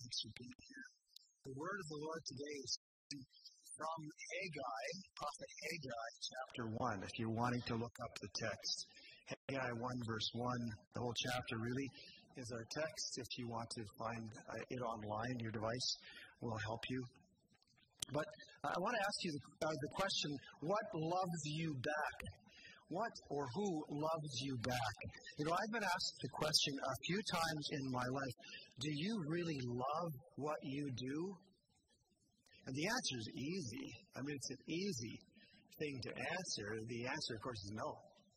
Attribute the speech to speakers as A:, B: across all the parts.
A: Thanks for being here. The word of the Lord today is from Haggai, Prophet Haggai, chapter 1, if you're wanting to look up the text. Haggai 1, verse 1, the whole chapter really is our text. If you want to find it online, your device will help you. But I want to ask you the question, what loves you back? What or who loves you back? I've been asked the question a few times in my life, do you really love what you do? And the answer is easy. It's an easy thing to answer. The answer, of course, is no.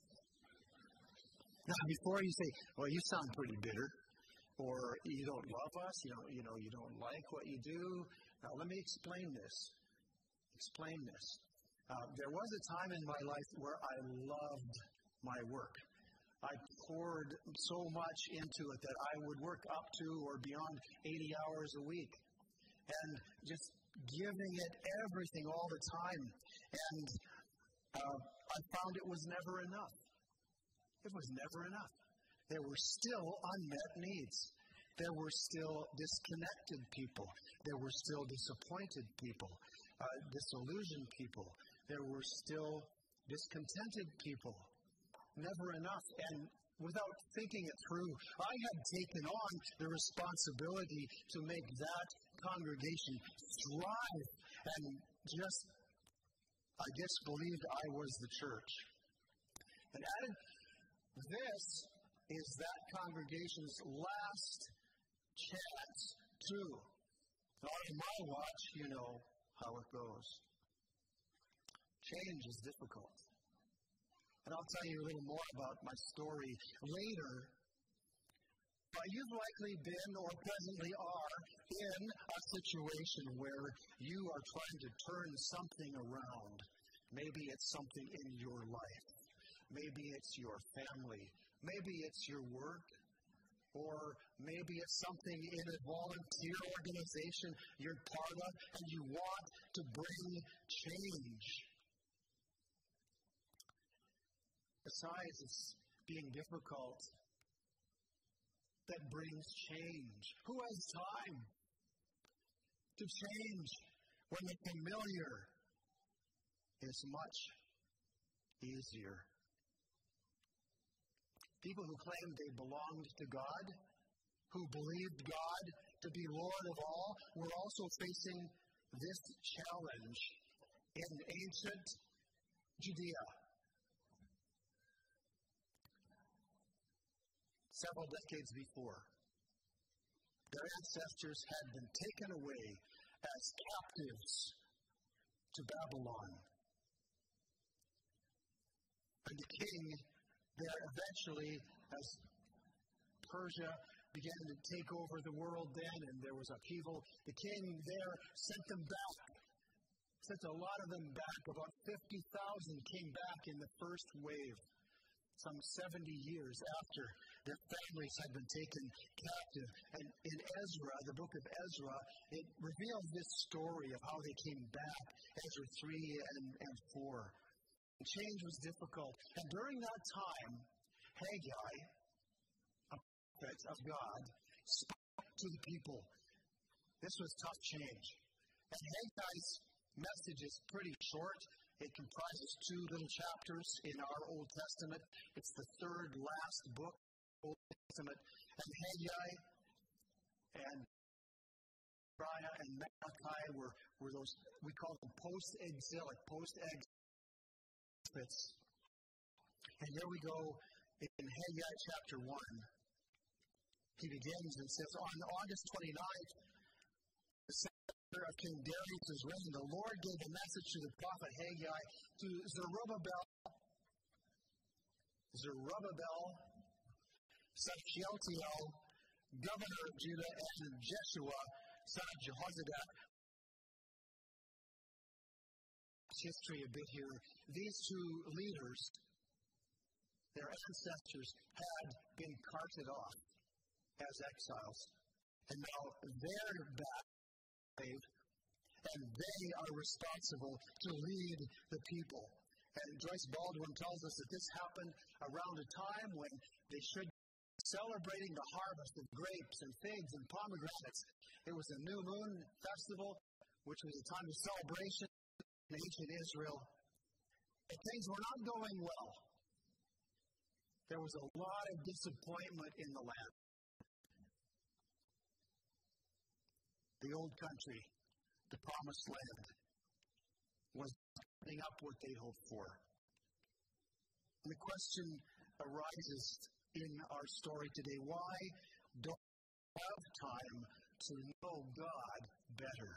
A: Now, before you say, well, you sound pretty bitter, or you don't love us, you don't like what you do. Now, let me explain this. There was a time in my life where I loved my work. I poured so much into it that I would work up to or beyond 80 hours a week. And just giving it everything all the time. And I found it was never enough. It was never enough. There were still unmet needs. There were still disconnected people. There were still disappointed people, disillusioned people. There were still discontented people. Never enough. And without thinking it through, I had taken on the responsibility to make that congregation thrive and just, I guess, believed I was the church. And added, this is that congregation's last chance too. On my watch, you know how it goes. Change is difficult. And I'll tell you a little more about my story later. But you've likely been or presently are in a situation where you are trying to turn something around. Maybe it's something in your life. Maybe it's your family. Maybe it's your work. Or maybe it's something in a volunteer organization you're part of and you want to bring change. Besides, it's being difficult that brings change. Who has time to change when the familiar is much easier? People who claimed they belonged to God, who believed God to be Lord of all, were also facing this challenge in ancient Judea. Several decades before, their ancestors had been taken away as captives to Babylon. And the king there eventually, as Persia began to take over the world then, and there was upheaval, the king there sent them back. Sent a lot of them back. About 50,000 came back in the first wave, some 70 years after their families had been taken captive. And in Ezra, the book of Ezra, it reveals this story of how they came back, Ezra 3 and 4. Change was difficult. And during that time, Haggai, a prophet of God, spoke to the people. This was tough change. And Haggai's message is pretty short. It comprises 2 little chapters in our Old Testament. It's the third last book of the Old Testament. And Haggai and Zechariah and Malachi were those, we call them post-exilic prophets. And here we go in Haggai chapter 1. He begins and says, on August 29th, the second year of King Darius' reign, the Lord gave a message to the prophet Haggai to Zerubbabel, son of Shealtiel, governor of Judah, and Jeshua, son of Jehozadak. History a bit here. These 2 leaders, their ancestors, had been carted off as exiles. And now they're back, and they are responsible to lead the people. And Joyce Baldwin tells us that this happened around a time when they should be celebrating the harvest of grapes and figs and pomegranates. It was a new moon festival, which was a time of celebration in ancient Israel. But things were not going well. There was a lot of disappointment in the land. The old country, the promised land, was giving up what they hoped for. And the question arises in our story today, why don't we have time to know God better?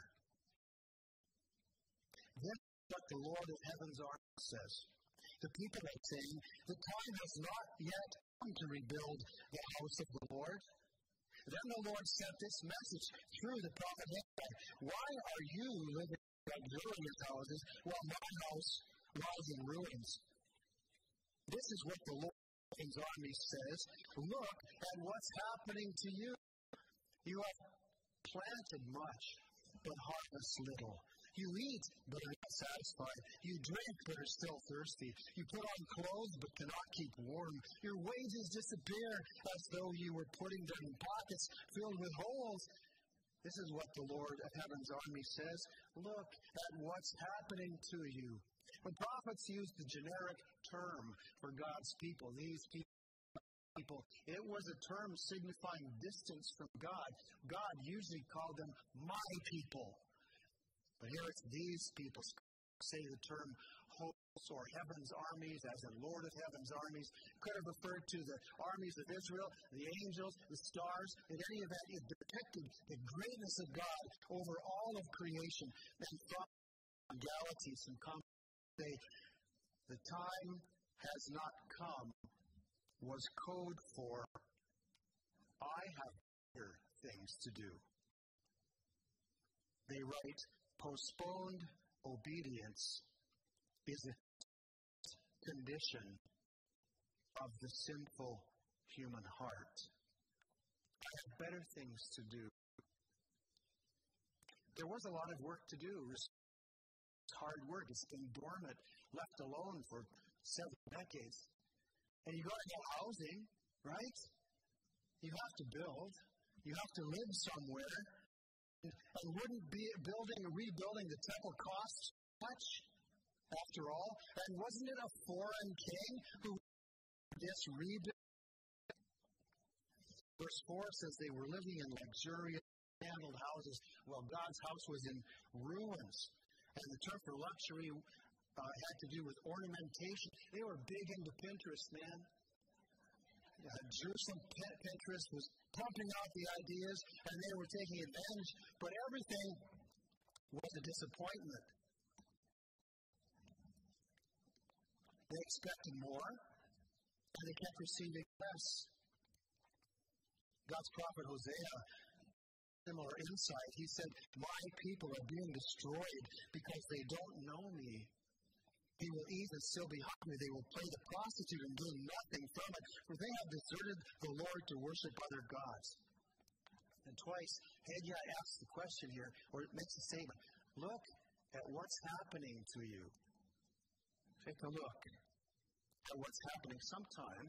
A: This is what the Lord of Heaven's army says. The people are saying, the time has not yet come to rebuild the house of the Lord. Then the Lord sent this message through the prophet Haggai. Why are you living in luxurious houses while my house lies in ruins? This is what the Lord of Heaven's army says. Look at what's happening to you. You have planted much, but harvest little. You eat, but are not satisfied. You drink, but are still thirsty. You put on clothes, but cannot keep warm. Your wages disappear as though you were putting them in pockets filled with holes. This is what the Lord of Heaven's army says. Look at what's happening to you. When prophets used the generic term for God's people, these people, it was a term signifying distance from God. God usually called them my people. But here it's these people. Say the term hosts or heaven's armies, as in Lord of Heaven's armies, could have referred to the armies of Israel, the angels, the stars. In any event, it depicted the greatness of God over all of creation. And from galaxies and say, the time has not come was code for I have other things to do. They write, postponed obedience is a condition of the sinful human heart. I have better things to do. There was a lot of work to do. It's hard work. It's been dormant, left alone for several decades. And you got to get housing, right? You have to build. You have to live somewhere. And wouldn't rebuilding the temple cost much, after all? And wasn't it a foreign king who did this rebuild? Verse 4 says they were living in luxurious, handled houses while God's house was in ruins. And the term for luxury had to do with ornamentation. They were big into Pinterest, man. Jerusalem Pinterest was pumping out the ideas, and they were taking advantage, but everything was a disappointment. They expected more, and they kept receiving less. God's prophet Hosea, similar insight. He said, my people are being destroyed because they don't know me. They will eat and still be hungry. They will play the prostitute and gain nothing from it, for they have deserted the Lord to worship other gods. And twice, Haggai asks the question here, or it makes a statement. Look at what's happening to you. Take a look at what's happening. Sometimes,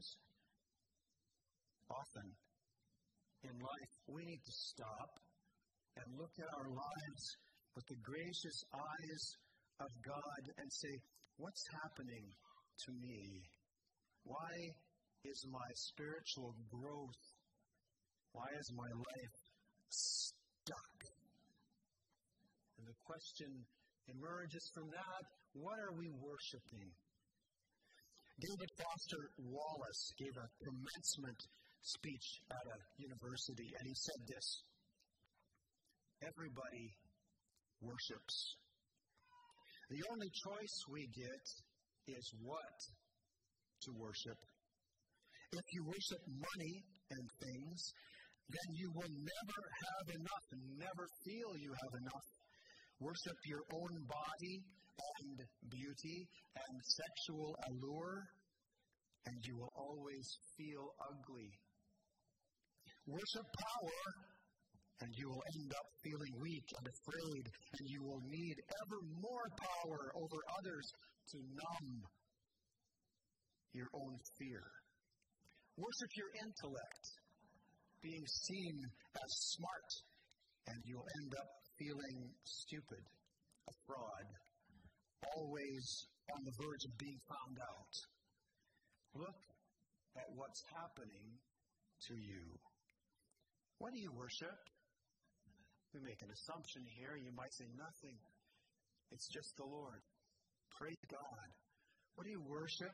A: often, in life, we need to stop and look at our lives with the gracious eyes of God and say, what's happening to me? Why is my spiritual growth, why is my life stuck? And the question emerges from that, what are we worshiping? David Foster Wallace gave a commencement speech at a university, and he said this: everybody worships. The only choice we get is what to worship. If you worship money and things, then you will never have enough and never feel you have enough. Worship your own body and beauty and sexual allure, and you will always feel ugly. Worship power, and you will end up feeling weak and afraid, and you will need ever more power over others to numb your own fear. Worship your intellect, being seen as smart, and you'll end up feeling stupid, a fraud, always on the verge of being found out. Look at what's happening to you. What do you worship? We make an assumption here. You might say nothing. It's just the Lord. Praise God. What do you worship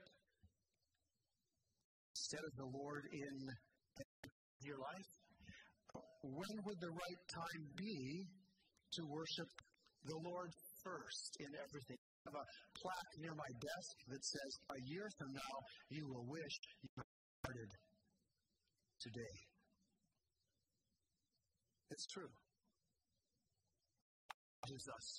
A: instead of the Lord in your life? When would the right time be to worship the Lord first in everything? I have a plaque near my desk that says, a year from now, you will wish you had started today. It's true. It is us.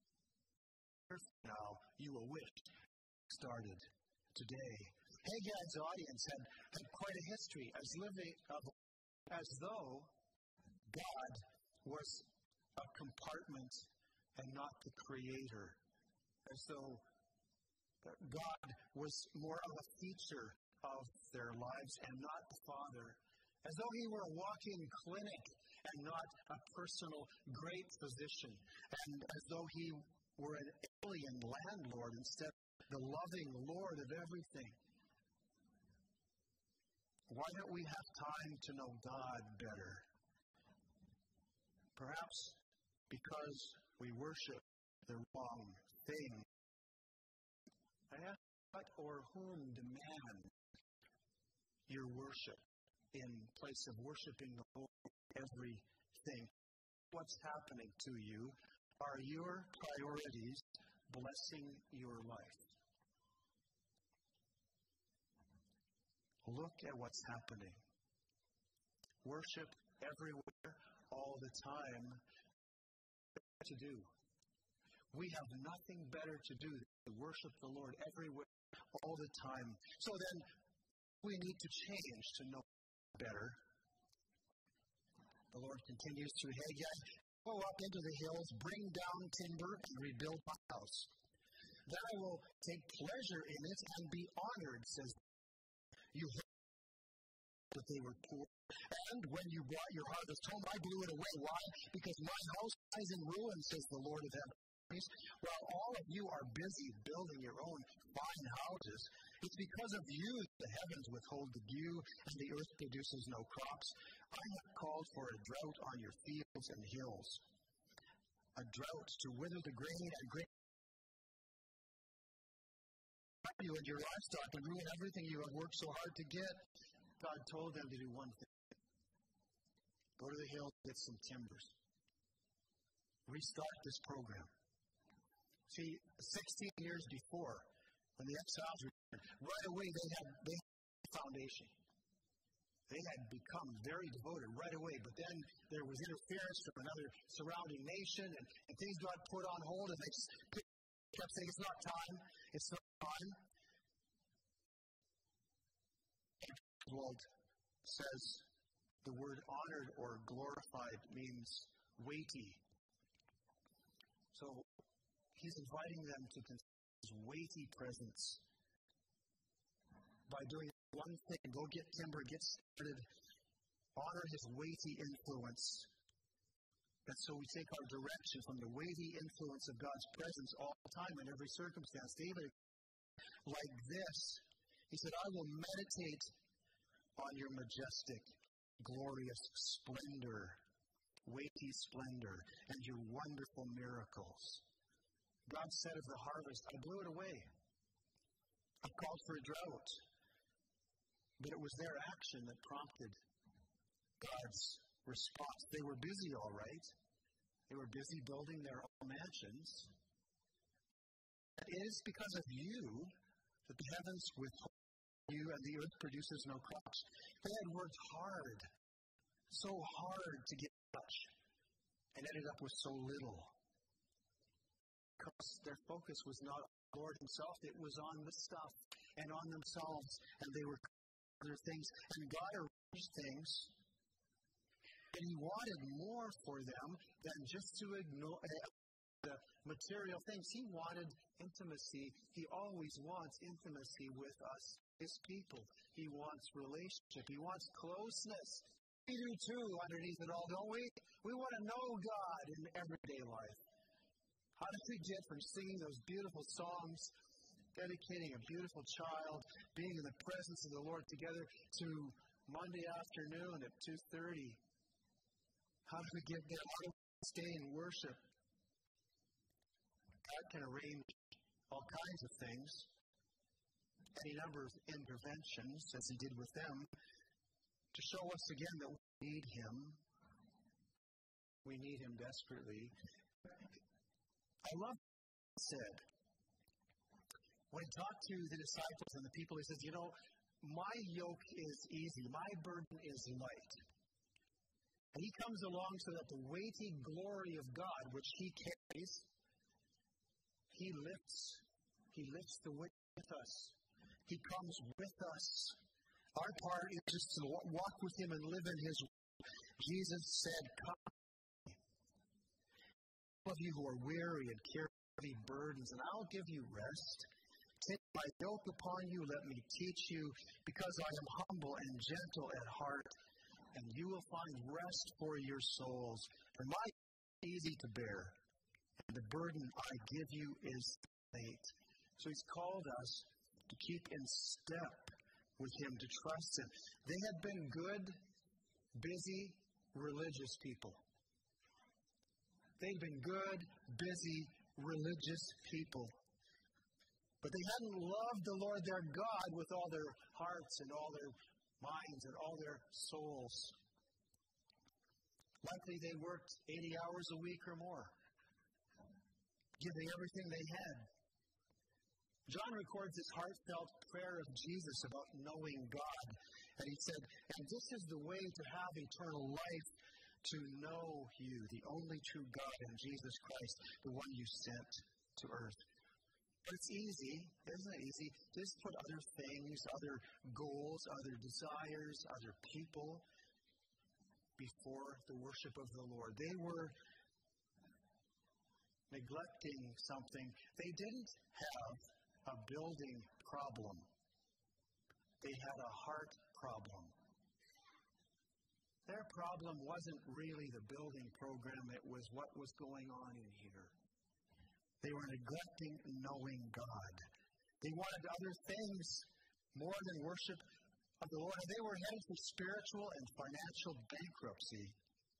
A: Now, you will wish started today. Haggai's audience had quite a history as though God was a compartment and not the creator. As though God was more of a feature of their lives and not the Father. As though he were a walk-in clinic and not a personal great physician. And as though he were an alien landlord instead of the loving Lord of everything. Why don't we have time to know God better? Perhaps because we worship the wrong thing. I ask what or whom demand your worship in place of worshiping the Lord everything. What's happening to you? Are your priorities blessing your life? Look at what's happening. Worship everywhere, all the time. What to do? We have nothing better to do than to worship the Lord everywhere, all the time. So then, we need to change to know better. The Lord continues through Haggai, go up into the hills, bring down timber, and rebuild my house. Then I will take pleasure in it and be honored, says you heard that they were poor. And when you brought your harvest home, I blew it away. Why? Because my house lies in ruin, says the Lord of heaven. While all of you are busy building your own fine houses, it's because of you that the heavens withhold the dew and the earth produces no crops. I have called for a drought on your fields and hills, a drought to wither the grain and grain you and your livestock and ruin everything you have worked so hard to get. God told them to do one thing. Go to the hills, get some timbers. Restart this program. See, 16 years before, when the exiles returned, right away they had a foundation. They had become very devoted right away, but then there was interference from another surrounding nation, and things got put on hold, and they kept saying, it's not time, it's not time. Oswald says the word honored or glorified means weighty. So he's inviting them to consider his weighty presence by doing one thing, go get timber, get started, honor his weighty influence. And so we take our direction from the weighty influence of God's presence all the time in every circumstance. David, like this, he said, I will meditate on your majestic, glorious splendor, weighty splendor, and your wonderful miracles. God said of the harvest, I blew it away. I called for a drought. But it was their action that prompted God's response. They were busy, all right. They were busy building their own mansions. It is because of you that the heavens withhold you and the earth produces no crops. They had worked hard, so hard to get much, and ended up with so little. Because their focus was not on the Lord himself, it was on the stuff and on themselves, and they were other things, and God arranged things, and he wanted more for them than just to ignore the material things. He wanted intimacy. He always wants intimacy with us His people. He wants relationship. He wants closeness. We do too, underneath it all, don't we? We want to know God in everyday life. How did we get from singing those beautiful songs, dedicating a beautiful child, being in the presence of the Lord together, to Monday afternoon at 2:30? How do we get there? How do we stay in worship? God can arrange all kinds of things, any number of interventions, as He did with them, to show us again that we need Him. We need Him desperately. I love what He said. When He talked to the disciples and the people, He says, my yoke is easy, my burden is light. And He comes along so that the weighty glory of God, which He carries, He lifts the weight with us. He comes with us. Our part is just to walk with Him and live in His way. Jesus said, "Come, all of you who are weary and carry heavy burdens, and I'll give you rest. Take my yoke upon you, let me teach you, because I am humble and gentle at heart, and you will find rest for your souls. For my yoke is easy to bear, and the burden I give you is light." So He's called us to keep in step with Him, to trust Him. They had been good, busy, religious people. They'd been good, busy, religious people. But they hadn't loved the Lord their God with all their hearts and all their minds and all their souls. Likely they worked 80 hours a week or more, giving everything they had. John records this heartfelt prayer of Jesus about knowing God. And he said, "And this is the way to have eternal life, to know you, the only true God, and Jesus Christ, the one you sent to earth." But it's easy, isn't it easy? Just put other things, other goals, other desires, other people before the worship of the Lord. They were neglecting something. They didn't have a building problem. They had a heart problem. Their problem wasn't really the building program, it was what was going on in here. They were neglecting knowing God. They wanted other things more than worship of the Lord, and they were headed for spiritual and financial bankruptcy.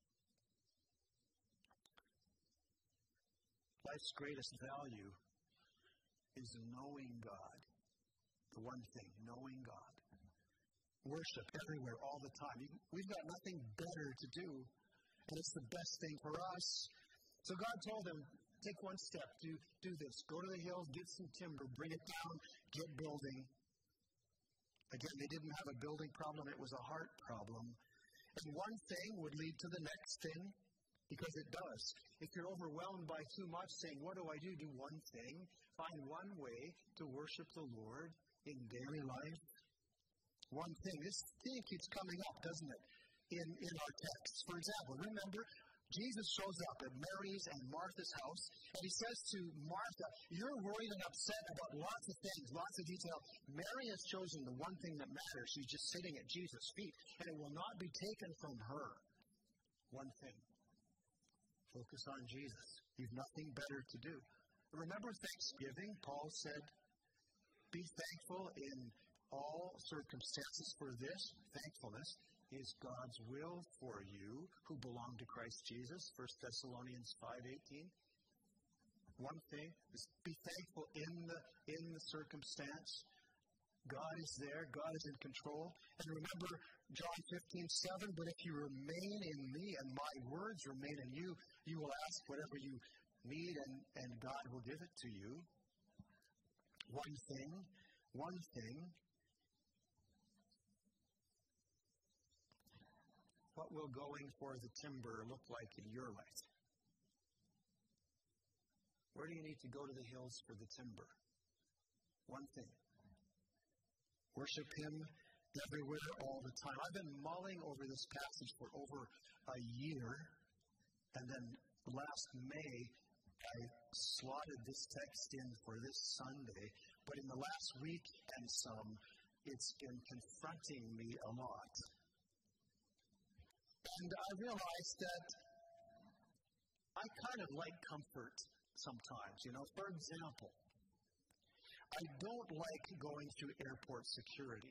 A: Life's greatest value is knowing God. The one thing, knowing God. Worship everywhere, all the time. We've got nothing better to do, and it's the best thing for us. So God told them, take one step, do this. Go to the hills, get some timber, bring it down, get building. Again, they didn't have a building problem, it was a heart problem. And one thing would lead to the next thing, because it does. If you're overwhelmed by too much, saying, what do? Do one thing. Find one way to worship the Lord in daily life. One thing. This thing keeps coming up, doesn't it, in our texts. For example, remember, Jesus shows up at Mary's and Martha's house, and He says to Martha, you're worried and upset about lots of things, lots of detail. Mary has chosen the one thing that matters. She's just sitting at Jesus' feet, and it will not be taken from her. One thing. Focus on Jesus. You've nothing better to do. Remember Thanksgiving? Paul said, be thankful in all circumstances, for this, thankfulness, is God's will for you who belong to Christ Jesus. 1 Thessalonians 5:18. One thing is be thankful in the circumstance. God is there. God is in control. And remember John 15:7, but if you remain in me and my words remain in you, you will ask whatever you need and God will give it to you. One thing. What will going for the timber look like in your life? Where do you need to go to the hills for the timber? One thing. Worship Him everywhere, all the time. I've been mulling over this passage for over a year, and then last May, I slotted this text in for this Sunday, but in the last week and some, it's been confronting me a lot. And I realized that I kind of like comfort sometimes. For example, I don't like going through airport security.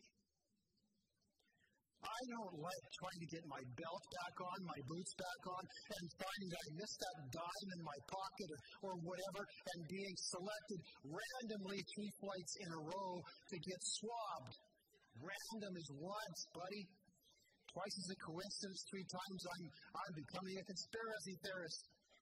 A: I don't like trying to get my belt back on, my boots back on, and finding that I missed that dime in my pocket or whatever, and being selected randomly 3 flights in a row to get swabbed. Random is once, buddy. Twice is a coincidence. 3 times I'm becoming a conspiracy theorist.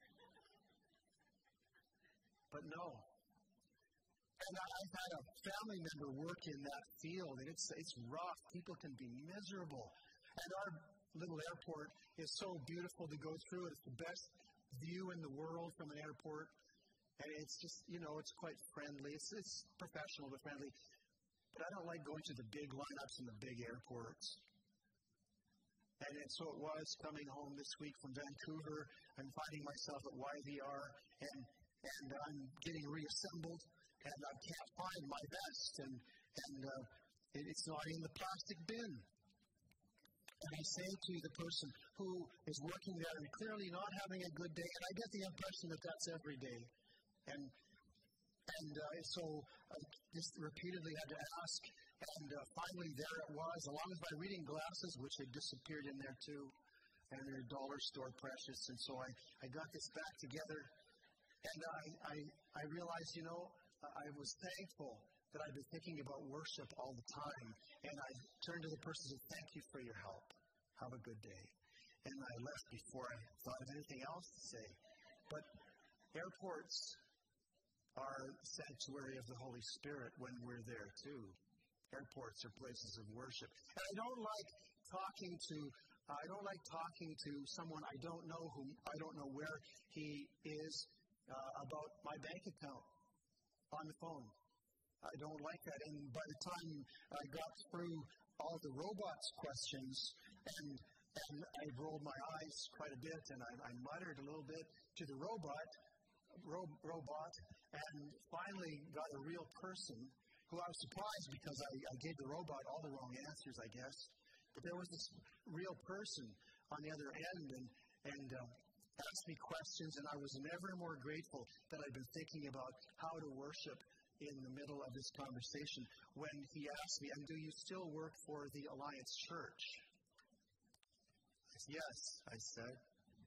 A: But no. And I've had a family member work in that field, and it's rough. People can be miserable. And our little airport is so beautiful to go through. It's the best view in the world from an airport. And it's just, it's quite friendly. It's professional but friendly. But I don't like going to the big lineups in the big airports. And so it was coming home this week from Vancouver. I'm finding myself at YVR, and I'm getting reassembled. And I can't find my vest, and it's not in the plastic bin. And I say to the person who is working there and clearly not having a good day, and I get the impression that that's every day. And so I just repeatedly had to ask, and finally there it was, along with my reading glasses, which had disappeared in there too, and they're dollar store precious. And so I got this back together, and I realized, I was thankful that I'd been thinking about worship all the time. And I turned to the person and said, thank you for your help. Have a good day. And I left before I thought of anything else to say. But airports are the sanctuary of the Holy Spirit when we're there too. Airports are places of worship. And I don't like talking to someone I don't know where he is about my bank account on the phone. I don't like that. And by the time I got through all the robots questions, and I rolled my eyes quite a bit, and I muttered a little bit to the robot, and finally got a real person who I was surprised because I gave the robot all the wrong answers, I guess. But there was this real person on the other end, and asked me questions, and I was never more grateful that I'd been thinking about how to worship in the middle of this conversation when he asked me, and do you still work for the Alliance Church? I said, yes, I said.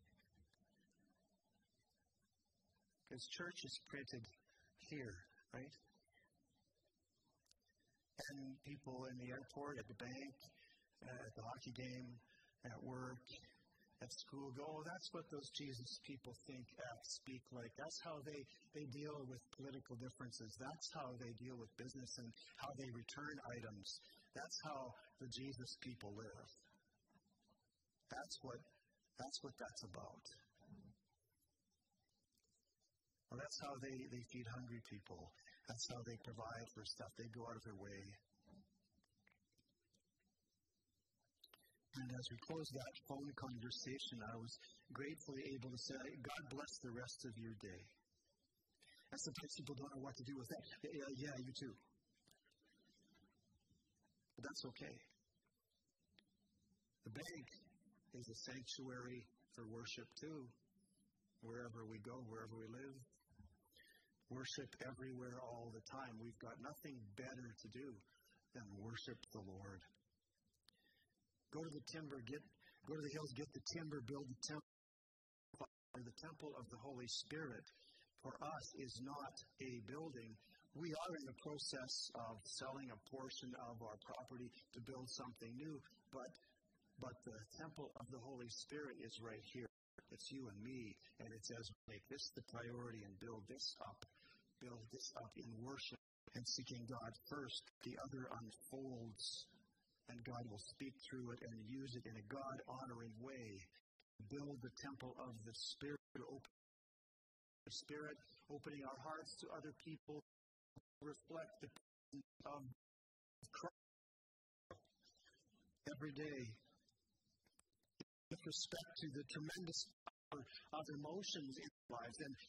A: Because church is printed here, right? And people in the airport, at the bank, at the hockey game, at work, at school go, oh, that's what those Jesus people think, act, speak like. That's how they deal with political differences. That's how they deal with business and how they return items. That's how the Jesus people live. That's what that's about. Well, that's how they feed hungry people. That's how they provide for stuff. They go out of their way. And as we closed that phone conversation, I was gratefully able to say, God bless the rest of your day. And sometimes people don't know what to do with that. Yeah, you too. But that's okay. The bank is a sanctuary for worship too. Wherever we go, wherever we live. Worship everywhere all the time. We've got nothing better to do than worship the Lord. Go to the hills, get the timber, build the temple. The temple of the Holy Spirit for us is not a building. We are in the process of selling a portion of our property to build something new, but the temple of the Holy Spirit is right here. It's you and me, and it says make this the priority and build this up in worship and seeking God first. The other unfolds. And God will speak through it and use it in a God-honoring way. Build the temple of the Spirit, opening our hearts to other people, reflect the presence of Christ every day. With respect to the tremendous power of emotions in our lives, and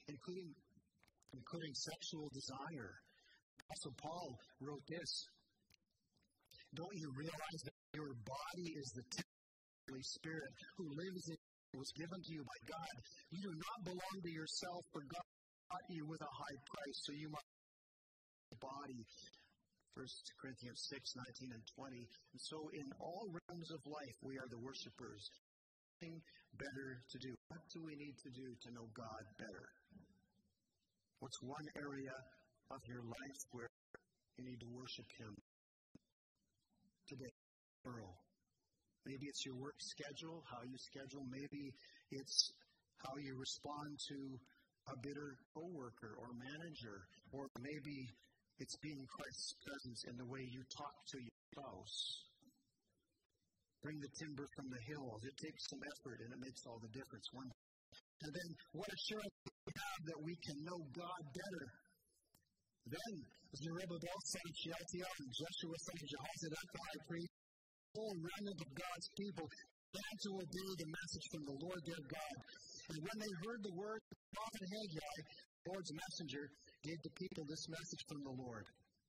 A: including sexual desire. Also, Paul wrote this. Don't you realize that your body is the temple of the Holy Spirit who lives in you, was given to you by God? You do not belong to yourself, for God bought you with a high price, so you must body. 1 Corinthians 6:19 and 20. And so in all realms of life, we are the worshipers. Nothing better to do. What do we need to do to know God better? What's one area of your life where you need to worship Him today? Maybe it's your work schedule, how you schedule. Maybe it's how you respond to a bitter coworker or manager. Or maybe it's being Christ's presence in the way you talk to your spouse. Bring the timber from the hills. It takes some effort, and it makes all the difference. And then, what assurance do we have that we can know God better? Then, Zerubbabel, son of Shealtiel, and Joshua, son of Jehozadak, the high priest, the whole remnant of God's people, began to obey the message from the Lord their God. And when they heard the word of the prophet Haggai, the Lord's messenger, gave the people this message from the Lord.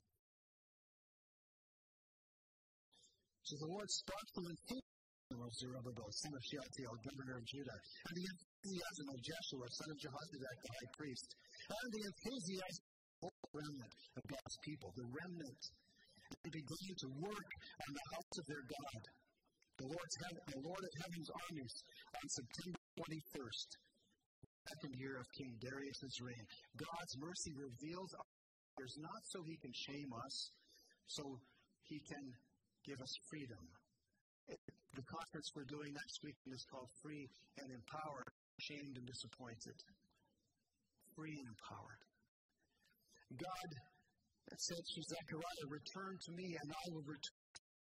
A: So the Lord sparked from the enthusiasm of Zerubbabel, son of Shealtiel, governor of Judah, and the enthusiasm of Joshua, son of Jehozadak, the high priest, and the enthusiasm of the whole remnant of God's people, the remnant. And they began to work on the house of their God, the Lord of heaven's armies, on September 21st, the second year of King Darius' reign. God's mercy reveals our fears, not so He can shame us, so He can give us freedom. The conference we're doing next week is called Free and Empowered, Shamed and Disappointed. Free and empowered. God said to Zechariah, "Return to me and I will return."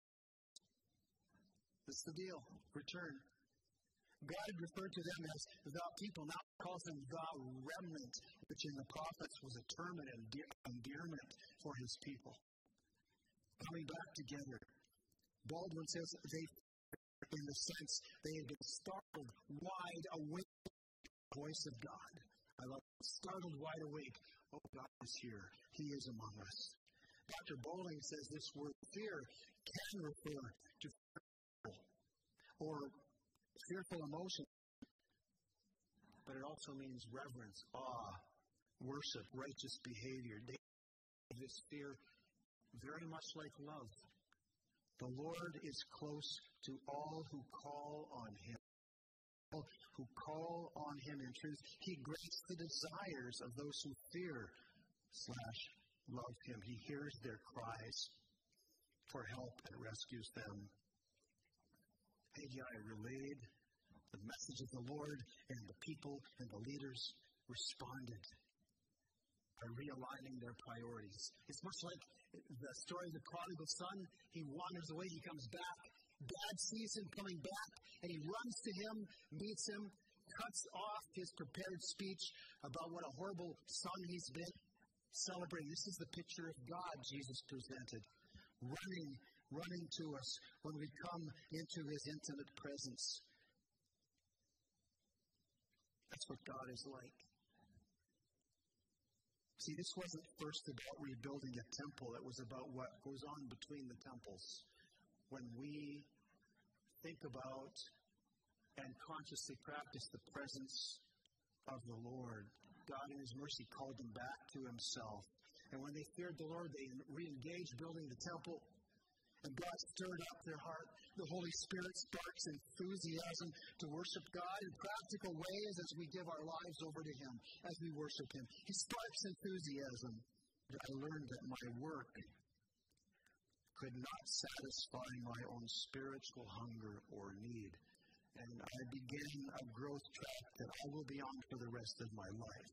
A: That's the deal. Return. God referred to them as the people. Now He calls them the remnant, which in the prophets was a term and endearment for His people. Coming back together. Baldwin says they, in the sense, they had been startled wide awake by the voice of God. I love it. Startled wide awake. Oh, God is here. He is among us. Dr. Bowling says this word fear can refer to fear or fearful emotion, but it also means reverence, awe, worship, righteous behavior. This fear very much like love. The Lord is close to all who call on Him. All who call on Him in truth. He grants the desires of those who fear/love Him. He hears their cries for help and rescues them. Haggai relayed the message of the Lord, and the people and the leaders responded by realigning their priorities. It's much like the story of the prodigal son. He wanders away, he comes back. Dad sees him coming back, and he runs to him, meets him, cuts off his prepared speech about what a horrible son he's been. Celebrating. This is the picture of God Jesus presented. Running to us when we come into His intimate presence. That's what God is like. See, this wasn't first about rebuilding a temple. It was about what goes on between the temples. When we think about and consciously practice the presence of the Lord, God in His mercy called them back to Himself. And when they feared the Lord, they re-engaged building the temple. And God stirred up their heart. The Holy Spirit sparks enthusiasm to worship God in practical ways as we give our lives over to Him, as we worship Him. He sparks enthusiasm. I learned that my work could not satisfy my own spiritual hunger or need. And I began a growth track that I will be on for the rest of my life.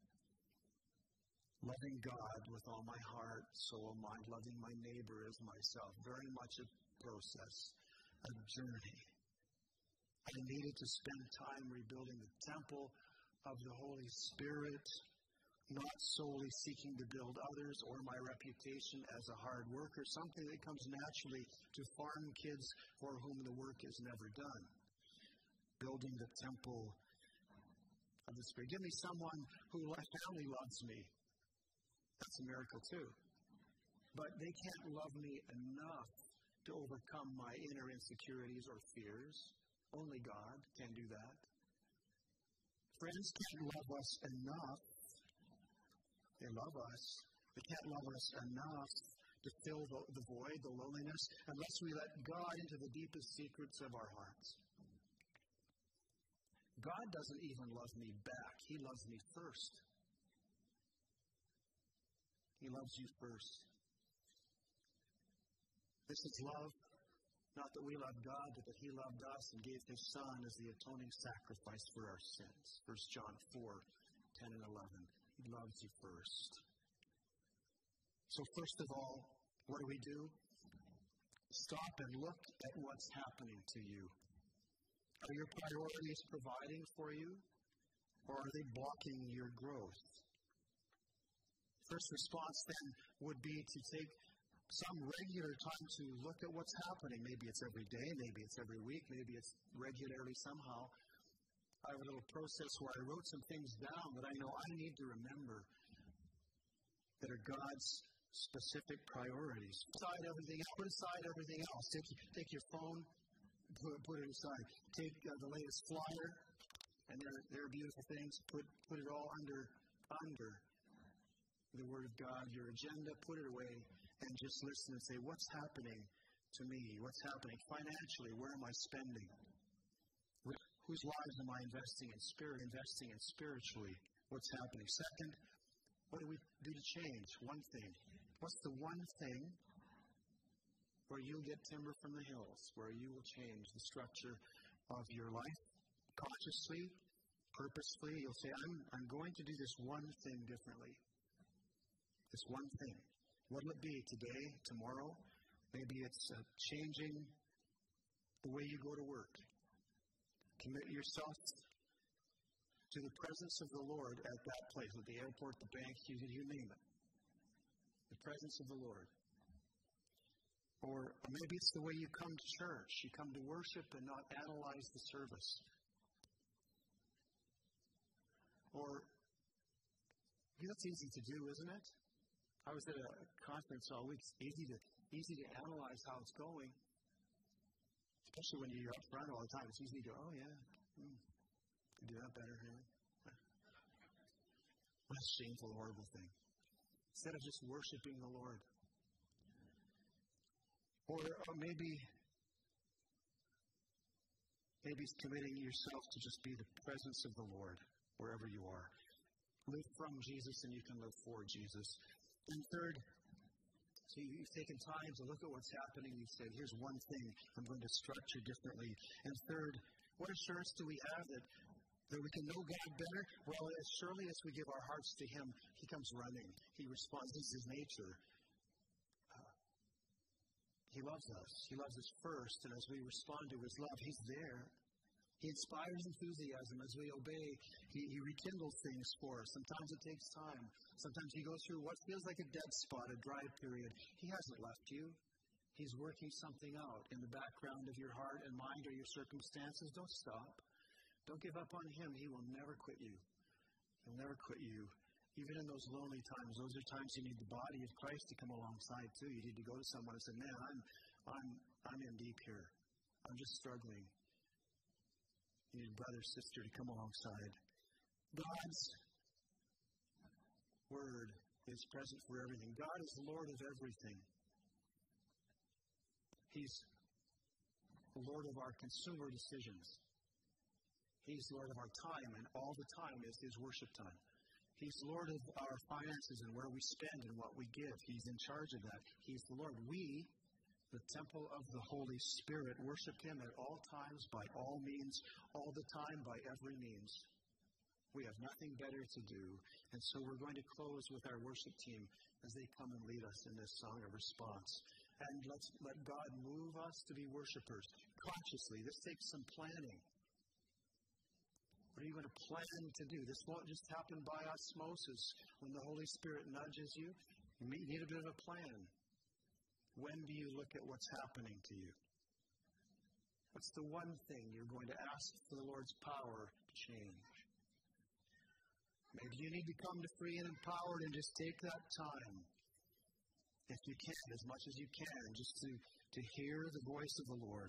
A: Loving God with all my heart, so am I. Loving my neighbor as myself. Very much a process, a journey. I needed to spend time rebuilding the temple of the Holy Spirit, not solely seeking to build others or my reputation as a hard worker, something that comes naturally to farm kids for whom the work is never done. Building the temple of the Spirit. Give me someone who my family loves me. That's a miracle too. But they can't love me enough to overcome my inner insecurities or fears. Only God can do that. Friends can't love us enough. They love us. They can't love us enough to fill the void, the loneliness, unless we let God into the deepest secrets of our hearts. God doesn't even love me back. He loves me first. He loves you first. This is love. Not that we love God, but that He loved us and gave His Son as the atoning sacrifice for our sins. 1 John 4:10 and 11. He loves you first. So first of all, what do? Stop and look at what's happening to you. Are your priorities providing for you, or are they blocking your growth? First response then would be to take some regular time to look at what's happening. Maybe it's every day, maybe it's every week, maybe it's regularly somehow. I have a little process where I wrote some things down that I know I need to remember that are God's specific priorities. Put aside everything else. Take your phone, put it aside. Take the latest flyer, and they're beautiful things. Put it all under the Word of God. Your agenda, put it away, and just listen and say, what's happening to me? What's happening financially? Where am I spending? Whose lives am I investing in spiritually? What's happening? Second, what do we do to change? One thing. What's the one thing where you'll get timber from the hills, where you will change the structure of your life consciously, purposefully? You'll say, I'm going to do this one thing differently. This one thing. What will it be today, tomorrow? Maybe it's changing the way you go to work. Commit yourself to the presence of the Lord at that place, at the airport, the bank, you name it. The presence of the Lord. Or maybe it's the way you come to church. You come to worship and not analyze the service. Or, that's easy to do, isn't it? I was at a conference all week. It's easy to analyze how it's going. Especially when you're up front all the time. It's easy to go, oh yeah, could do that better here. What a shameful, horrible thing. Instead of just worshiping the Lord. Or maybe it's committing yourself to just be the presence of the Lord wherever you are. Live from Jesus and you can live for Jesus. And third, so you've taken time to look at what's happening. You've said, here's one thing I'm going to structure differently. And third, what assurance do we have that we can know God better? Well, as surely as we give our hearts to Him, He comes running. He responds. This is His nature. He loves us. He loves us first. And as we respond to His love, He's there. He inspires enthusiasm as we obey. He rekindles things for us. Sometimes it takes time. Sometimes He goes through what feels like a dead spot, a dry period. He hasn't left you. He's working something out in the background of your heart and mind or your circumstances. Don't stop. Don't give up on Him. He will never quit you. He'll never quit you. Even in those lonely times, those are times you need the body of Christ to come alongside too. You need to go to someone and say, man, I'm in deep here. I'm just struggling. You need a brother, sister to come alongside. God's Word is present for everything. God is Lord of everything. He's the Lord of our consumer decisions. He's Lord of our time, and all the time is His worship time. He's Lord of our finances and where we spend and what we give. He's in charge of that. He's the Lord. We, the temple of the Holy Spirit, worship Him at all times, by all means, all the time, by every means. We have nothing better to do. And so we're going to close with our worship team as they come and lead us in this song of response. And let's let God move us to be worshipers consciously. This takes some planning. What are you going to plan to do? This won't just happen by osmosis. When the Holy Spirit nudges you, you need a bit of a plan. When do you look at what's happening to you? What's the one thing you're going to ask for the Lord's power to change? Maybe you need to come to Free and Empowered and just take that time, if you can, as much as you can, just to to hear the voice of the Lord.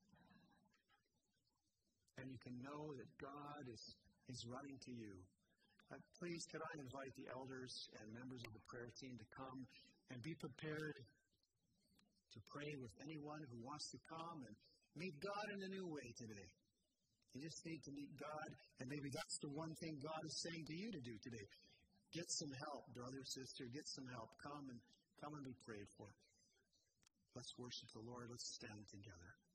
A: And you can know that God is running to you. Please, could I invite the elders and members of the prayer team to come and be prepared to pray with anyone who wants to come and meet God in a new way today. You just need to meet God, and maybe that's the one thing God is saying to you to do today. Get some help, brother, sister, get some help. Come and be prayed for. Let's worship the Lord. Let's stand together.